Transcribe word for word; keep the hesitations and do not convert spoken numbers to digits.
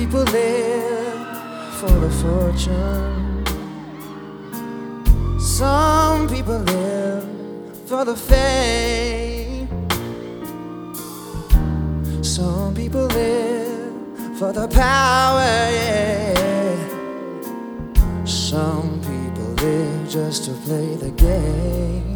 people live for the fortune. Some people live for the fame. Some people live for the power, yeah. Some people live just to play the game.